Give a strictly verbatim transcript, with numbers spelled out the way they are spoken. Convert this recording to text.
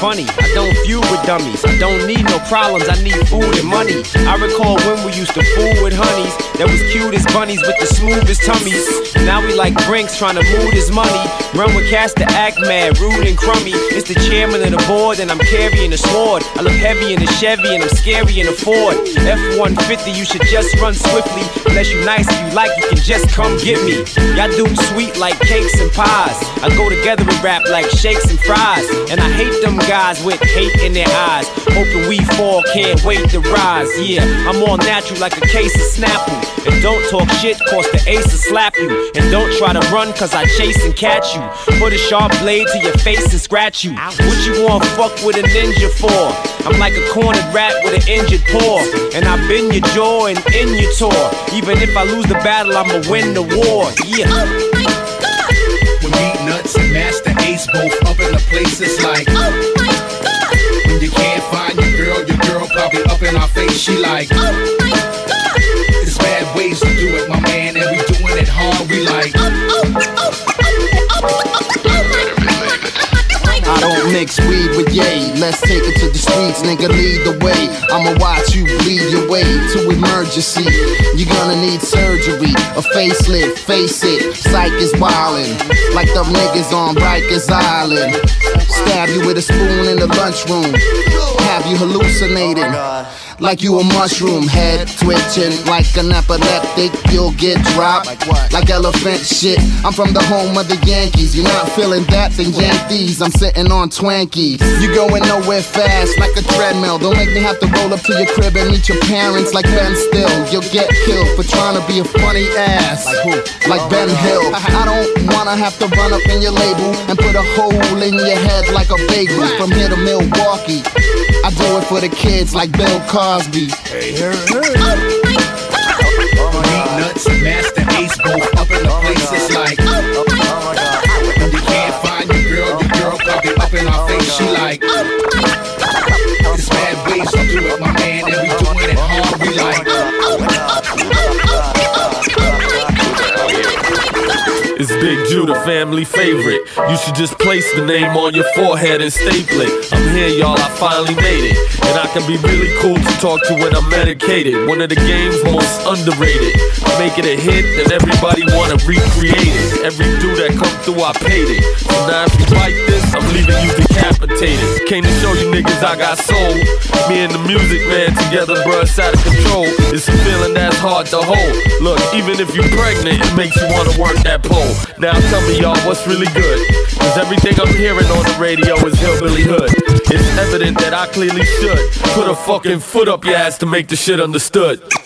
funny. I don't feud with dummies. I don't need no problems. I need food and money. I recall when we used to fool with honeys that was cute as bunnies with the smoothest tummies. Now we like Brinks trying to move his money. Run with cats to act mad, rude and crummy. It's the chairman of the board and I'm carrying a sword. I look heavy in a Chevy and I'm scary in a Ford. F one fifty, you should just run swiftly. Unless you nice, if you like, you can just come get me. Y'all dudes sweet like cakes and pies. I go together with rap like shakes and fries. And I hate them guys with hate in their eyes. Hoping we fall, can't wait to rise. Yeah, I'm all natural like a case of Snapple. And don't talk shit, cause the ace will slap you. And don't try to run, cause I chase and catch you. Put a sharp blade to your face and scratch you. What you want fuck with a ninja for? I'm like a cornered rat with an injured paw. And I bend your jaw and in your tour. Even if I lose the battle, I'ma win the war. Yeah. Oh my God. When Meat Nuts and Master Ace both up in the place, it's like, oh my God. When you can't find your girl, your girl probably up in our face, she like, oh my God. There's bad ways to do it, my man, and we doing it hard, we like, oh, oh, oh, oh, oh, oh, I don't mix weed with yay. Let's take it to the streets, nigga, lead the way. I'ma watch you bleed your way to emergency. You're gonna need surgery, a facelift, face it. Psych is wildin', like them niggas on Rikers Island. Stab you with a spoon in the lunchroom, have you hallucinating like you a mushroom. Head twitching like an epileptic, you'll get dropped like elephant shit. I'm from the home of the Yankees. You're not feeling that, then Yankees. I'm sitting on Twankies. You going nowhere fast like a treadmill. Don't make me have to roll up to your crib and meet your parents like Ben Still. You'll get killed for trying to be a funny ass like who? Like Ben Hill. I don't wanna have to run up in your label and put a hole in your head like a bagel. From here to Milwaukee, I do it for the kids like Bill Cosby. Hey, hey, hey. Oh my God. Meat Nuts and Master Ace both up in the place, it's like, oh my God. When you can't find your girl, your girl probably up in our face, she like, oh my God. There's bad ways to do it, my man, and we doing it hard, we like, oh my God. It's Big Judah, family favorite. You should just place the name on your forehead and staple it. I'm here, y'all, I finally made it. And I can be really cool to talk to when I'm medicated. One of the game's most underrated. Make it a hit, then everybody wanna recreate it. Every dude that come through, I paid it. So now if you like this, I'm leaving you decapitated. Came to show you niggas I got soul. Me and the music man together, bruh, it's out of control. It's a feeling that's hard to hold. Look, even if you're pregnant, it makes you wanna work that pole. Now tell me y'all what's really good, cause everything I'm hearing on the radio is hillbilly hood. It's evident that I clearly should put a fucking foot up your ass to make the shit understood.